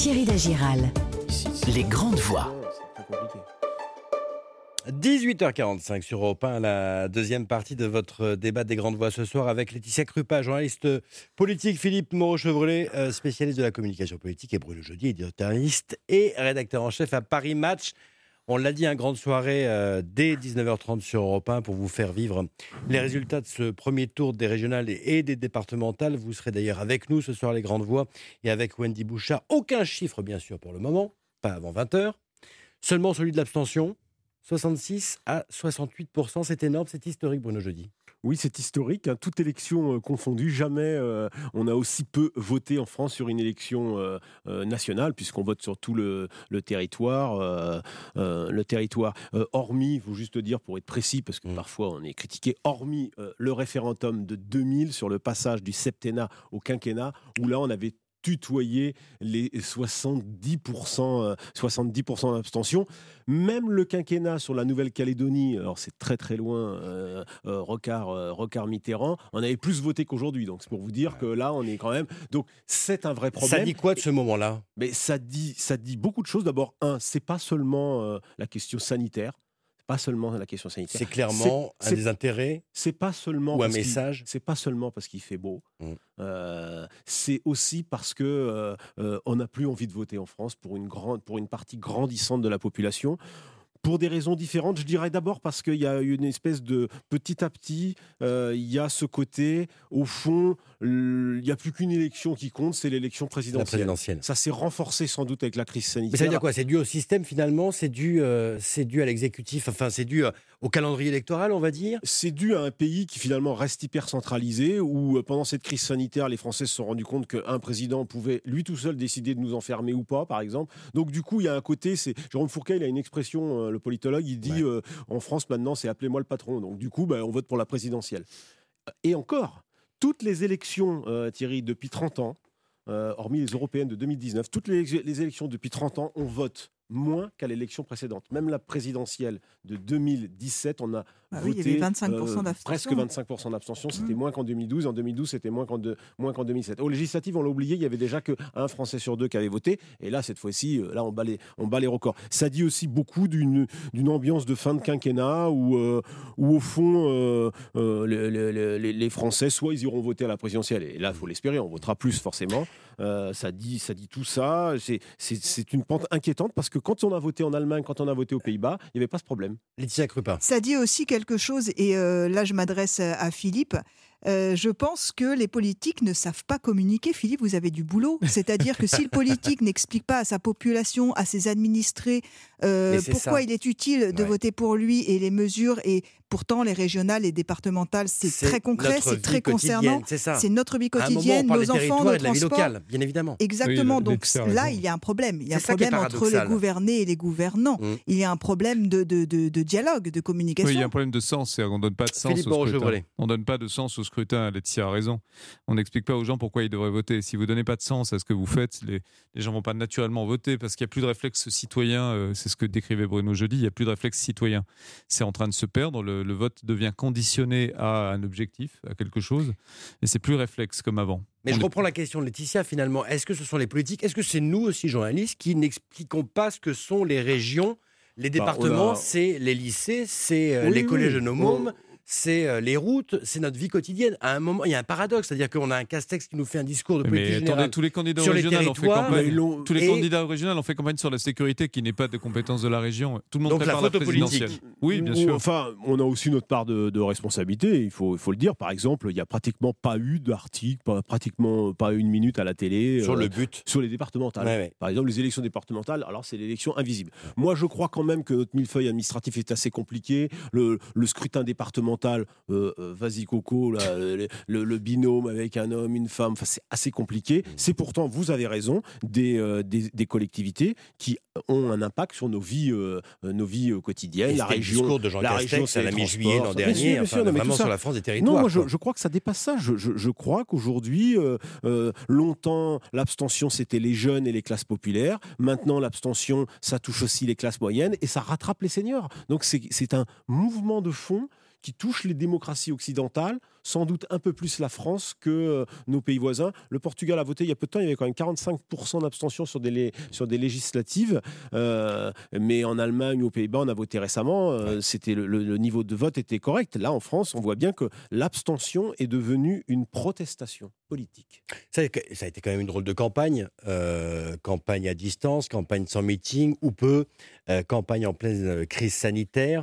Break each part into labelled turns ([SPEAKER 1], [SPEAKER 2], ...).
[SPEAKER 1] Thierry Dagiral. Les grandes voix.
[SPEAKER 2] 18h45 sur Europe 1, la deuxième partie de votre débat des grandes voix ce soir avec Laetitia Krupa, journaliste politique, Philippe Moreau-Chevrolet, spécialiste de la communication politique, et Bruno Jeudi, éditorialiste et rédacteur en chef à Paris Match. On l'a dit, une grande soirée dès 19h30 sur Europe 1 pour vous faire vivre les résultats de ce premier tour des régionales et des départementales. Vous serez d'ailleurs avec nous ce soir, les grandes voix, et avec Wendy Bouchard. Aucun chiffre, bien sûr, pour le moment, pas avant 20h. Seulement celui de l'abstention. 66 à 68%, c'est énorme, c'est historique, Bruno Jeudi.
[SPEAKER 3] Oui, c'est historique, toute élection confondue. Jamais on a aussi peu voté en France sur une élection nationale, puisqu'on vote sur tout le territoire. Hormis, il faut juste dire pour être précis, parce que parfois on est critiqué, hormis le référendum de 2000 sur le passage du septennat au quinquennat, où là on avait tutoyer les 70% d'abstention. Même le quinquennat sur la Nouvelle-Calédonie, alors c'est très très loin, Rocard Mitterrand, on avait plus voté qu'aujourd'hui. Donc c'est pour vous dire que là on est quand même... Donc c'est un vrai problème.
[SPEAKER 2] Ça dit quoi de ce moment-là ?
[SPEAKER 3] Mais ça dit beaucoup de choses. D'abord, c'est pas seulement la question sanitaire. Pas seulement la question sanitaire.
[SPEAKER 2] C'est clairement un des intérêts.
[SPEAKER 3] C'est pas seulement
[SPEAKER 2] ou un message.
[SPEAKER 3] C'est pas seulement parce qu'il fait beau. C'est aussi parce que on n'a plus envie de voter en France pour une partie grandissante de la population. Pour des raisons différentes, je dirais d'abord parce qu'il y a une espèce de petit à petit, il y a ce côté, au fond, il n'y a plus qu'une élection qui compte, c'est l'élection présidentielle. Ça s'est renforcé sans doute avec la crise sanitaire.
[SPEAKER 2] Mais ça veut dire quoi ? C'est dû au système finalement ? C'est dû à l'exécutif ? Enfin, c'est dû au calendrier électoral, on va dire ?
[SPEAKER 3] C'est dû à un pays qui finalement reste hyper centralisé, où pendant cette crise sanitaire, les Français se sont rendus compte qu'un président pouvait lui tout seul décider de nous enfermer ou pas, par exemple. Donc du coup, il y a un côté, Jérôme Fourquet, il a une expression, le politologue, il dit en France maintenant, c'est appelez-moi le patron. Donc du coup, on vote pour la présidentielle. Et encore, toutes les élections, Thierry, depuis 30 ans, hormis les européennes de 2019, toutes les élections depuis 30 ans, on vote moins qu'à l'élection précédente. Même la présidentielle de 2017, on a voté
[SPEAKER 4] il y avait 25% d'abstention.
[SPEAKER 3] Presque 25% d'abstention. C'était moins qu'en 2012. En 2012, c'était moins qu'en 2007. Aux législatives, on l'a oublié, il y avait déjà qu'un Français sur deux qui avait voté. Et là, cette fois-ci, on bat les records. Ça dit aussi beaucoup d'une ambiance de fin de quinquennat où au fond, les Français, soit ils iront voter à la présidentielle. Et là, il faut l'espérer, on votera plus forcément. Ça dit tout ça. C'est une pente inquiétante parce que quand on a voté en Allemagne, quand on a voté aux Pays-Bas, il n'y avait pas ce problème.
[SPEAKER 2] Laetitia Krupa.
[SPEAKER 4] Ça dit aussi quelque chose, et là je m'adresse à Philippe. Je pense que les politiques ne savent pas communiquer. Philippe, vous avez du boulot. C'est-à-dire que si le politique n'explique pas à sa population, à ses administrés, pourquoi il est utile de voter pour lui et les mesures, et pourtant les régionales et départementales, c'est très concret, c'est très concernant. C'est notre vie quotidienne, nos enfants, nos transports.
[SPEAKER 2] Locale, bien évidemment.
[SPEAKER 4] Exactement. Donc là, il y a un problème. Il y a un problème entre les gouvernés et les gouvernants. Il y a un problème de dialogue, de communication.
[SPEAKER 5] Oui, il y a un problème de sens. On ne donne pas de sens au scrutin. On ne donne pas de sens au scrutin. Laetitia a raison. On n'explique pas aux gens pourquoi ils devraient voter. Si vous ne donnez pas de sens à ce que vous faites, les gens ne vont pas naturellement voter parce qu'il n'y a plus de réflexe citoyen. C'est ce que décrivait Bruno Jeudi. Il n'y a plus de réflexe citoyen. C'est en train de se perdre. Le vote devient conditionné à un objectif, à quelque chose. Et c'est plus réflexe comme avant.
[SPEAKER 2] Mais je reprends la question de Laetitia finalement. Est-ce que ce sont les politiques ? Est-ce que c'est nous aussi, journalistes, qui n'expliquons pas ce que sont les régions, les départements, c'est les lycées, c'est les collèges de nos mômes, c'est les routes, c'est notre vie quotidienne. À un moment, il y a un paradoxe, c'est-à-dire qu'on a un Castex qui nous fait un discours de politique générale
[SPEAKER 5] tous les candidats
[SPEAKER 2] sur les
[SPEAKER 5] régionaux
[SPEAKER 2] territoires.
[SPEAKER 5] Tous les candidats régionaux ont fait campagne sur la sécurité, qui n'est pas de compétence de la région. Tout le monde prépare la présidentielle. Oui, bien sûr.
[SPEAKER 3] Enfin, on a aussi notre part de responsabilité. Il faut le dire. Par exemple, il n'y a pratiquement pas eu d'article, pratiquement pas une minute à la télé
[SPEAKER 2] sur le but,
[SPEAKER 3] sur les départementales. Par exemple, les élections départementales. Alors, c'est l'élection invisible. Moi, je crois quand même que notre millefeuille administratif est assez compliqué. Le scrutin départemental. Vas-y Coco, là, le binôme avec un homme, une femme, c'est assez compliqué. C'est pourtant, vous avez raison, des collectivités qui ont un impact sur nos vies quotidiennes.
[SPEAKER 2] Et
[SPEAKER 3] la région,
[SPEAKER 2] le discours de Jean Castex à la mi-juillet l'an dernier, vraiment sur la France des territoires.
[SPEAKER 3] Non, moi je crois que ça dépasse ça. Je crois qu'aujourd'hui, longtemps, l'abstention c'était les jeunes et les classes populaires. Maintenant, l'abstention, ça touche aussi les classes moyennes et ça rattrape les seniors. Donc c'est un mouvement de fond qui touche les démocraties occidentales sans doute un peu plus la France que nos pays voisins. Le Portugal a voté il y a peu de temps, il y avait quand même 45% d'abstention sur des législatives, mais en Allemagne ou aux Pays-Bas, on a voté récemment, c'était le niveau de vote était correct. Là, en France, on voit bien que l'abstention est devenue une protestation politique.
[SPEAKER 2] Ça a été quand même une drôle de campagne, campagne à distance, campagne sans meeting, ou peu, campagne en pleine crise sanitaire,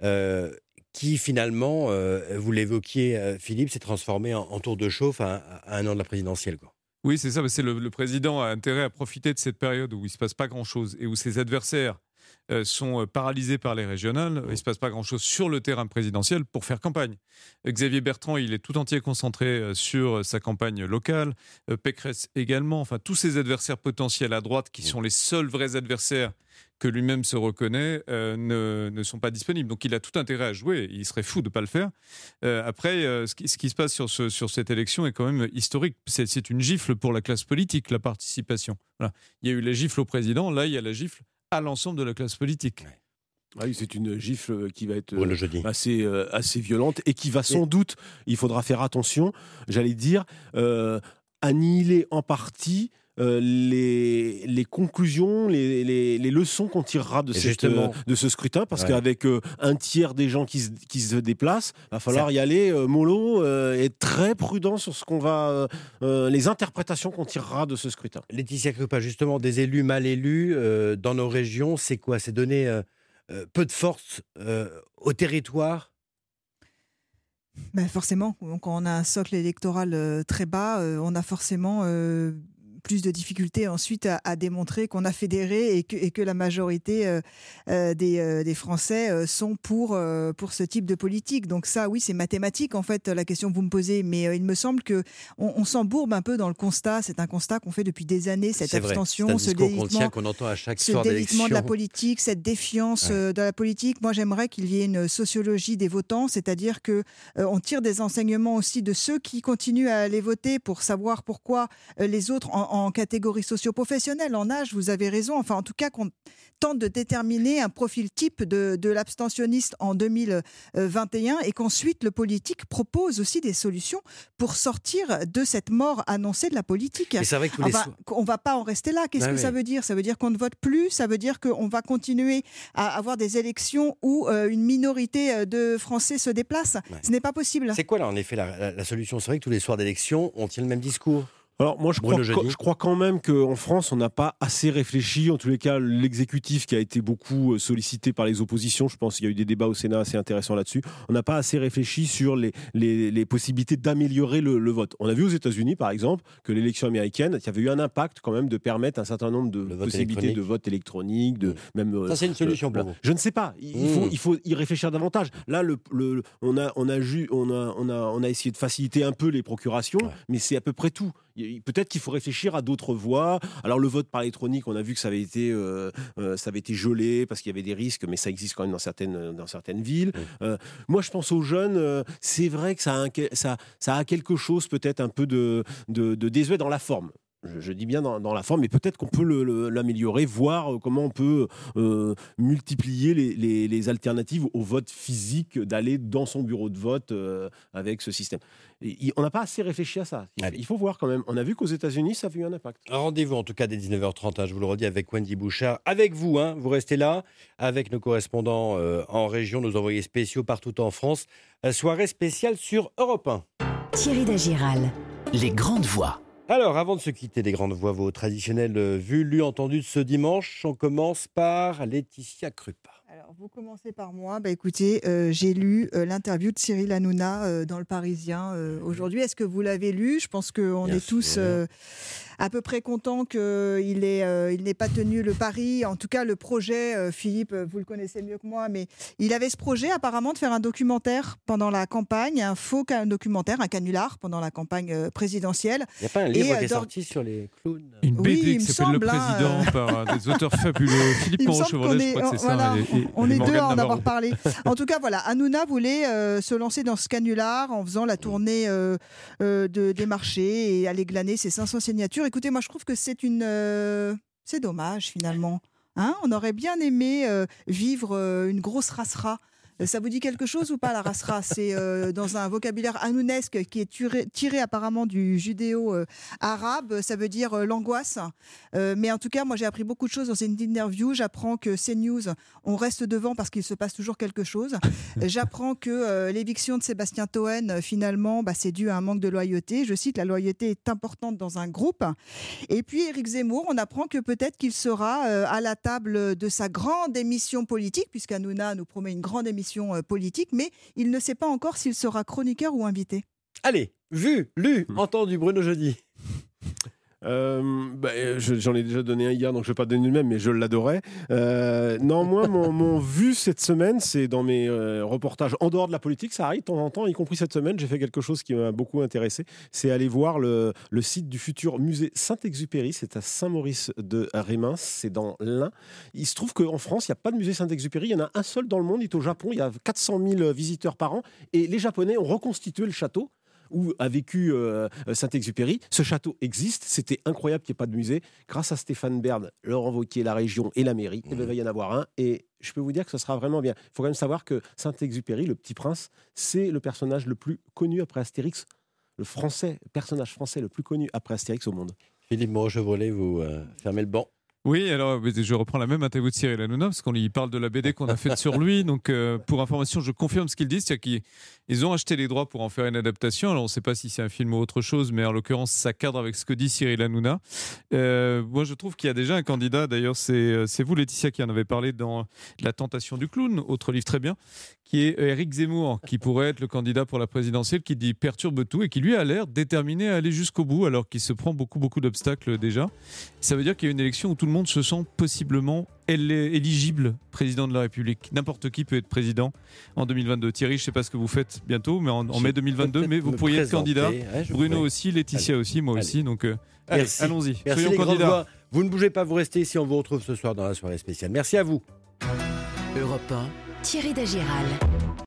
[SPEAKER 2] qui finalement, vous l'évoquiez Philippe, s'est transformé en tour de chauffe à un an de la présidentielle, quoi.
[SPEAKER 5] Oui, c'est ça. C'est le président a intérêt à profiter de cette période où il ne se passe pas grand-chose et où ses adversaires sont paralysés par les régionales. Il ne se passe pas grand-chose sur le terrain présidentiel pour faire campagne. Xavier Bertrand, il est tout entier concentré sur sa campagne locale. Pécresse également. Enfin, tous ses adversaires potentiels à droite, qui sont les seuls vrais adversaires que lui-même se reconnaît, ne sont pas disponibles. Donc il a tout intérêt à jouer. Il serait fou de ne pas le faire. Après, ce qui se passe sur cette élection est quand même historique. C'est une gifle pour la classe politique, la participation. Voilà. Il y a eu la gifle au président. Là, il y a la gifle à l'ensemble de la classe politique.
[SPEAKER 3] Ah oui, c'est une gifle qui va être assez violente et qui va sans doute, il faudra faire attention, j'allais dire, annihiler en partie les conclusions, les leçons qu'on tirera de ce scrutin, parce qu'avec un tiers des gens qui se déplacent, il va falloir y aller mollo et être très prudent sur les interprétations qu'on tirera de ce scrutin.
[SPEAKER 2] Laetitia Krupa, justement, des élus mal élus dans nos régions, c'est quoi ? C'est donner peu de force au territoire ?
[SPEAKER 4] Forcément, quand on a un socle électoral très bas, on a forcément plus de difficultés ensuite à démontrer qu'on a fédéré et que la majorité des Français sont pour ce type de politique. Donc ça, oui, c'est mathématique en fait, la question que vous me posez, mais il me semble qu'on s'embourbe un peu dans le constat. C'est un constat qu'on fait depuis des années, cette abstention, ce délitement
[SPEAKER 2] qu'on entend à chaque soir d'élection,
[SPEAKER 4] de la politique, cette défiance de la politique. Moi, j'aimerais qu'il y ait une sociologie des votants, c'est-à-dire qu'on tire des enseignements aussi de ceux qui continuent à aller voter pour savoir pourquoi les autres en catégorie socio-professionnelle, en âge, vous avez raison. Enfin, en tout cas, qu'on tente de déterminer un profil type de l'abstentionniste en 2021 et qu'ensuite le politique propose aussi des solutions pour sortir de cette mort annoncée de la politique.
[SPEAKER 2] Mais c'est vrai que
[SPEAKER 4] on ne va pas en rester là. Qu'est-ce que ça veut dire ? Ça veut dire qu'on ne vote plus ? Ça veut dire qu'on va continuer à avoir des élections où une minorité de Français se déplace ? Ce n'est pas possible.
[SPEAKER 2] C'est quoi là, en effet, la solution ? C'est vrai que tous les soirs d'élection, on tient le même discours.
[SPEAKER 3] Alors moi je crois quand même qu'en France on n'a pas assez réfléchi, en tous les cas l'exécutif qui a été beaucoup sollicité par les oppositions, je pense qu'il y a eu des débats au Sénat assez intéressants là-dessus, on n'a pas assez réfléchi sur les possibilités d'améliorer le vote. On a vu aux États-Unis par exemple que l'élection américaine, il y avait eu un impact quand même de permettre un certain nombre de possibilités de vote électronique,
[SPEAKER 2] ça c'est une solution pour vous.
[SPEAKER 3] Je ne sais pas, il faut y réfléchir davantage. Là on a essayé de faciliter un peu les procurations, mais c'est à peu près tout. Peut-être qu'il faut réfléchir à d'autres voies. Alors le vote par électronique, on a vu que ça avait été gelé parce qu'il y avait des risques, mais ça existe quand même dans certaines villes. Moi, je pense aux jeunes. C'est vrai que ça a quelque chose peut-être un peu de désuet dans la forme. Je dis bien dans la forme, mais peut-être qu'on peut l'améliorer, voir comment on peut multiplier les alternatives au vote physique, d'aller dans son bureau de vote avec ce système. On n'a pas assez réfléchi à ça. Il faut voir quand même. On a vu qu'aux États-Unis, ça a eu un impact.
[SPEAKER 2] Un rendez-vous en tout cas dès 19h30, je vous le redis, avec Wendy Bouchard. Avec vous, vous restez là, avec nos correspondants en région, nos envoyés spéciaux partout en France. Soirée spéciale sur Europe 1.
[SPEAKER 1] Thierry Dagiral. Les grandes voix.
[SPEAKER 2] Alors, avant de se quitter des grandes voix, vos traditionnelles vues, lues, entendues de ce dimanche, on commence par Laetitia Krupa.
[SPEAKER 4] Alors, vous commencez par moi. Écoutez, j'ai lu l'interview de Cyril Hanouna dans Le Parisien aujourd'hui. Est-ce que vous l'avez lu ? Je pense qu'on est tous à peu près contents qu'il n'ait pas tenu le pari. En tout cas, le projet, Philippe, vous le connaissez mieux que moi, mais il avait ce projet apparemment de faire un documentaire pendant la campagne, un faux documentaire, un canular pendant la campagne présidentielle.
[SPEAKER 2] Il n'y a pas un livre qui est sorti sur les clowns ?
[SPEAKER 5] Une BD qui s'appelle Le Président par des auteurs fabuleux. Philippe Moreau-Chevrolet, je crois que c'est ça.
[SPEAKER 4] On est deux à en avoir parlé. En tout cas, voilà, Hanouna voulait se lancer dans ce canular en faisant la tournée des marchés et aller glaner ses 500 signatures. Écoutez, moi, je trouve que c'est dommage, finalement. On aurait bien aimé vivre une grosse rasera Ça vous dit quelque chose ou pas, la rasra? C'est dans un vocabulaire hanounesque qui est tiré apparemment du judéo-arabe. Ça veut dire l'angoisse. Mais en tout cas, moi, j'ai appris beaucoup de choses dans cette interview. J'apprends que CNews, on reste devant parce qu'il se passe toujours quelque chose. J'apprends que l'éviction de Sébastien Toen, finalement, c'est dû à un manque de loyauté. Je cite, la loyauté est importante dans un groupe. Et puis, Éric Zemmour, on apprend que peut-être qu'il sera à la table de sa grande émission politique, puisqu'Hanouna nous promet une grande émission politique, mais il ne sait pas encore s'il sera chroniqueur ou invité.
[SPEAKER 2] Allez, vu, lu, entendu, Bruno Jeudi.
[SPEAKER 3] J'en ai déjà donné un hier, donc je ne vais pas donner le même, mais je l'adorais. Non, moi, mon vu cette semaine, c'est dans mes reportages en dehors de la politique, ça arrive de temps en temps, y compris cette semaine, j'ai fait quelque chose qui m'a beaucoup intéressé, c'est aller voir le site du futur musée Saint-Exupéry, c'est à Saint-Maurice de Rémins, c'est dans l'Ain. Il se trouve qu'en France, il n'y a pas de musée Saint-Exupéry, il y en a un seul dans le monde, il est au Japon, il y a 400 000 visiteurs par an, et les Japonais ont reconstitué le château où a vécu Saint-Exupéry. Ce château existe, c'était incroyable qu'il n'y ait pas de musée. Grâce à Stéphane Bern, Laurent Wauquiez, la région et la mairie, il va y en avoir un. Et je peux vous dire que ce sera vraiment bien. Il faut quand même savoir que Saint-Exupéry, le petit prince, c'est le personnage le plus connu après Astérix, le personnage français le plus connu après Astérix au monde.
[SPEAKER 2] Philippe Moreau-Chevrolet, vous fermez le banc.
[SPEAKER 5] Oui, alors je reprends la même interview de Cyril Hanouna parce qu'on y parle de la BD qu'on a faite sur lui. Donc, pour information, je confirme ce qu'ils disent, c'est-à-dire qu'ils ont acheté les droits pour en faire une adaptation. Alors, on ne sait pas si c'est un film ou autre chose, mais en l'occurrence, ça cadre avec ce que dit Cyril Hanouna. Moi, je trouve qu'il y a déjà un candidat. D'ailleurs, c'est vous, Laetitia, qui en avez parlé dans La Tentation du clown, autre livre très bien, qui est Éric Zemmour, qui pourrait être le candidat pour la présidentielle, qui perturbe tout et qui, lui, a l'air déterminé à aller jusqu'au bout, alors qu'il se prend beaucoup d'obstacles déjà. Ça veut dire qu'il y a une élection où tout le monde se sent possiblement éligible président de la République. N'importe qui peut être président en 2022. Thierry, je ne sais pas ce que vous faites bientôt, mais en mai 2022, mais vous pourriez être candidat. Bruno aussi, Laetitia aussi, moi aussi. Donc, allons-y.
[SPEAKER 2] Merci
[SPEAKER 5] soyons candidats.
[SPEAKER 2] Vous ne bougez pas, vous restez ici. On vous retrouve ce soir dans la soirée spéciale. Merci à vous.
[SPEAKER 1] Europe 1,
[SPEAKER 6] Thierry Dagiral.